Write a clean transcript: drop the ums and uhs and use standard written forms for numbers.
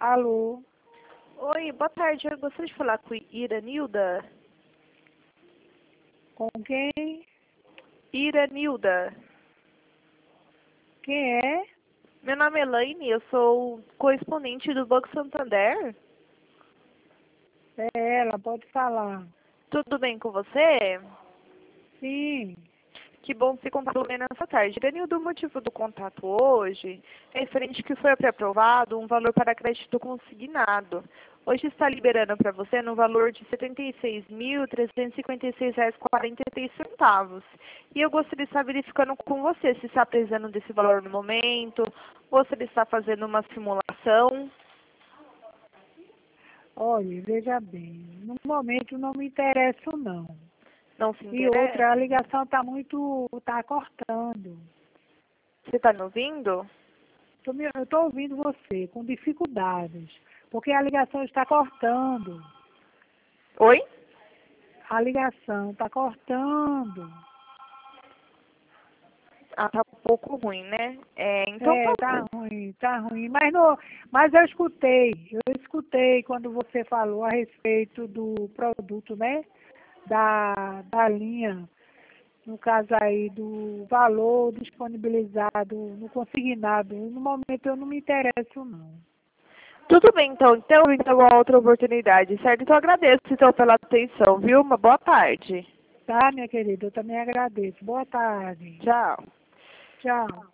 Alô? Oi, boa tarde. Eu gostaria de falar com Iranilda. Com quem? Iranilda. Quem é? Meu nome é Elaine, eu sou correspondente do Banco Santander. É ela, pode falar. Tudo bem com você? Sim. Que bom se contato bem nessa tarde. Iranilda, o motivo do contato hoje é referente que foi aprovado um valor para crédito consignado. Hoje está liberando para você no valor de R$ 76.356,43. E eu gostaria de estar verificando com você se está precisando desse valor no momento, ou se ele está fazendo uma simulação. Olha, veja bem, no momento não me interesso não. Não se E outra, a interessa? ligação tá cortando. Você está me ouvindo? Eu estou ouvindo você com dificuldades, porque a ligação está cortando. Oi? A ligação está cortando. Ah, tá um pouco ruim, né? Então tá Tá bom. ruim, tá ruim. Mas eu escutei quando você falou a respeito do produto, né? Da linha, no caso aí do valor disponibilizado no consignado. No momento eu não me interesso, não. Tudo bem, então. Então, uma outra oportunidade, certo? Então, agradeço, então, pela atenção, viu? Uma boa tarde. Tá, minha querida? Eu também agradeço. Boa tarde. Tchau. Tchau.